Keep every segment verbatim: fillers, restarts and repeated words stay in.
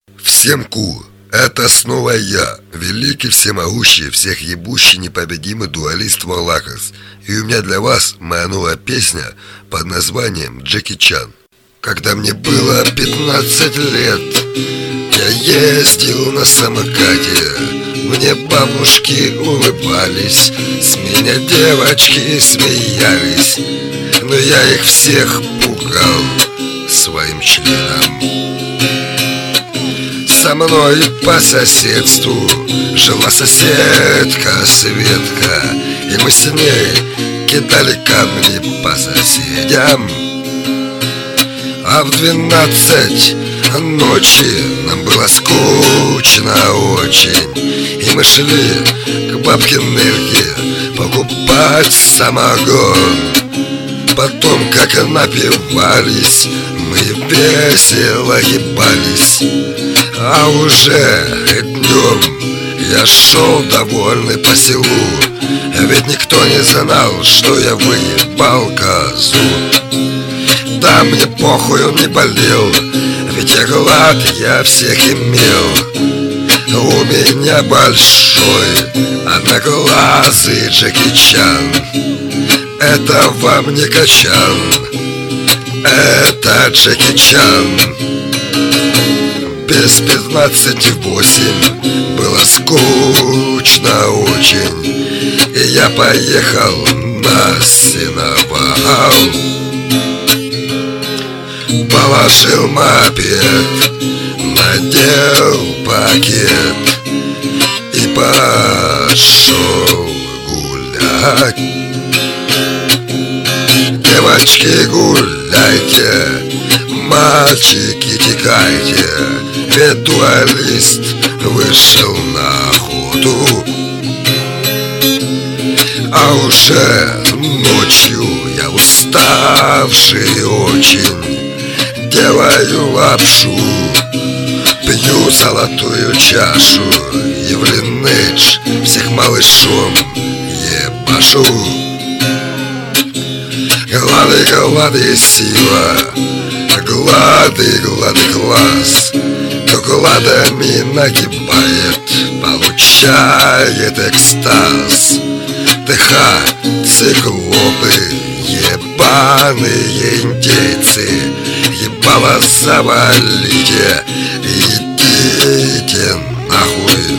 Всем ку, это снова я, великий, всемогущий, всех ебущий, непобедимый дуалист Валакас. И у меня для вас моя новая песня под названием «Джеки Чан». Когда мне было пятнадцать лет, я ездил на самокате. Мне бабушки улыбались, с меня девочки смеялись, но я их всех пугал своим членом. Со мной по соседству жила соседка Светка, и мы с ней кидали камни по соседям. А в двенадцать ночи нам было скучно очень, и мы шли к бабке Нырке покупать самогон. Потом, как напивались, мы весело ебались. А уже днем я шел довольный по селу, ведь никто не знал, что я выебал козу. Да мне похуй, он не болел, ведь я глад, я всех имел. У меня большой одноглазый Джеки Чан. Это вам не Качан, это Джеки Чан. Без пятнадцати восемь было скучно очень, и я поехал на сеновал. Положил мопед, надел пакет и пошел гулять. Девочки, гуляйте, мальчики, текайте, ведь дуалист вышел на охоту. А уже ночью я уставший очень, делаю лапшу, пью золотую чашу и в линейдж всех малышом ебашу. Глады, глады, сила, глады, глады, класс. Кто гладами нагибает, получает экстаз. ТХ, циклопы, ебаные индейцы, ебало завалите, идите нахуй.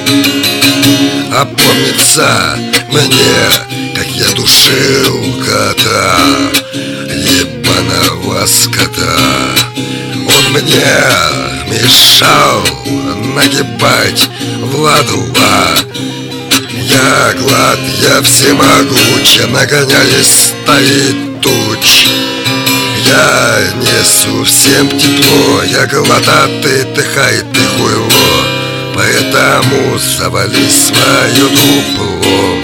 А помнится мне, как я душил кота, ебаного скота. Он мне мешал нагибать Владула. Я глад, я всемогучий, нагоняясь стаи туч. Я несу всем тепло, я глад, а ты тыхай, ты хуйло. Поэтому завали свое дупло.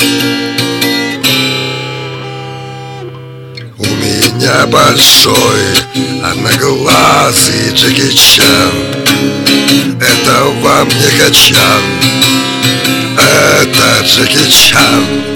У меня большой одноглазый Джеки Чан. Это вам не Качан, это Джеки Чан.